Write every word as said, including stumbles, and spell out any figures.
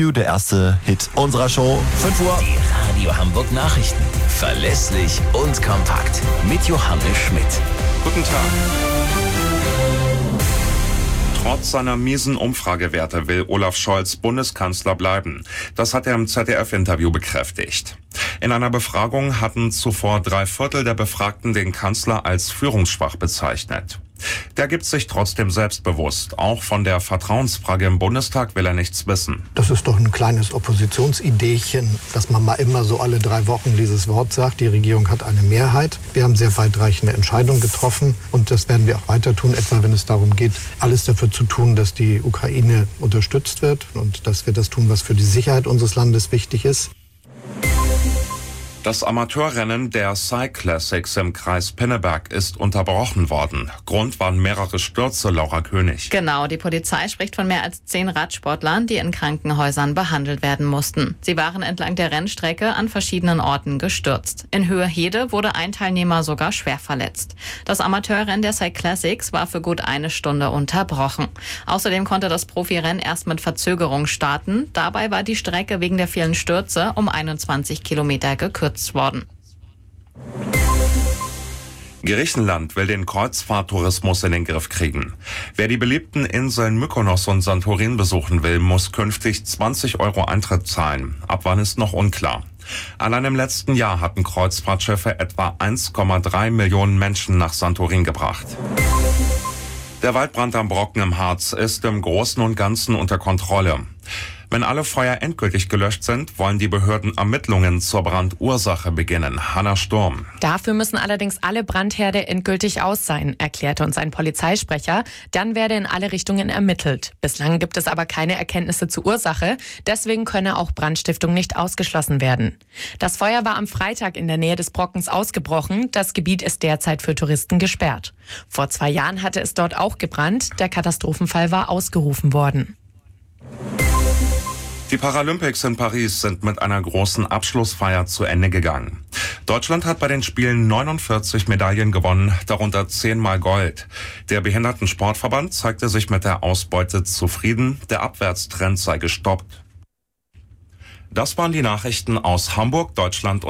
You, der erste Hit unserer Show. fünf Uhr. Die Radio Hamburg Nachrichten. Verlässlich und kompakt. Mit Johannes Schmidt. Guten Tag. Trotz seiner miesen Umfragewerte will Olaf Scholz Bundeskanzler bleiben. Das hat er im Z D F-Interview bekräftigt. In einer Befragung hatten zuvor drei Viertel der Befragten den Kanzler als führungsschwach bezeichnet. Der gibt sich trotzdem selbstbewusst. Auch von der Vertrauensfrage im Bundestag will er nichts wissen. Das ist doch ein kleines Oppositionsideechen, dass man mal immer so alle drei Wochen dieses Wort sagt. Die Regierung hat eine Mehrheit. Wir haben sehr weitreichende Entscheidungen getroffen und das werden wir auch weiter tun, etwa wenn es darum geht, alles dafür zu tun, dass die Ukraine unterstützt wird und dass wir das tun, was für die Sicherheit unseres Landes wichtig ist. Das Amateurrennen der Cyclassics im Kreis Pinneberg ist unterbrochen worden. Grund waren mehrere Stürze, Laura König. Genau, die Polizei spricht von mehr als zehn Radsportlern, die in Krankenhäusern behandelt werden mussten. Sie waren entlang der Rennstrecke an verschiedenen Orten gestürzt. In Höhe-Hede wurde ein Teilnehmer sogar schwer verletzt. Das Amateurrennen der Cyclassics war für gut eine Stunde unterbrochen. Außerdem konnte das Profirennen erst mit Verzögerung starten. Dabei war die Strecke wegen der vielen Stürze um einundzwanzig Kilometer gekürzt worden. Griechenland will den Kreuzfahrttourismus in den Griff kriegen. Wer die beliebten Inseln Mykonos und Santorin besuchen will, muss künftig zwanzig Euro Eintritt zahlen. Ab wann ist noch unklar. Allein im letzten Jahr hatten Kreuzfahrtschiffe etwa eins Komma drei Millionen Menschen nach Santorin gebracht. Der Waldbrand am Brocken im Harz ist im Großen und Ganzen unter Kontrolle. Wenn alle Feuer endgültig gelöscht sind, wollen die Behörden Ermittlungen zur Brandursache beginnen. Hanna Sturm. Dafür müssen allerdings alle Brandherde endgültig aus sein, erklärte uns ein Polizeisprecher. Dann werde in alle Richtungen ermittelt. Bislang gibt es aber keine Erkenntnisse zur Ursache. Deswegen könne auch Brandstiftung nicht ausgeschlossen werden. Das Feuer war am Freitag in der Nähe des Brockens ausgebrochen. Das Gebiet ist derzeit für Touristen gesperrt. Vor zwei Jahren hatte es dort auch gebrannt. Der Katastrophenfall war ausgerufen worden. Die Paralympics in Paris sind mit einer großen Abschlussfeier zu Ende gegangen. Deutschland hat bei den Spielen neunundvierzig Medaillen gewonnen, darunter zehnmal Gold. Der Behindertensportverband zeigte sich mit der Ausbeute zufrieden, der Abwärtstrend sei gestoppt. Das waren die Nachrichten aus Hamburg, Deutschland und